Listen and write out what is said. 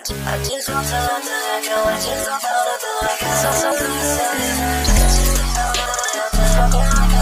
I just want to let the go. I just want to let the go. I got so many things. I just want to let the go.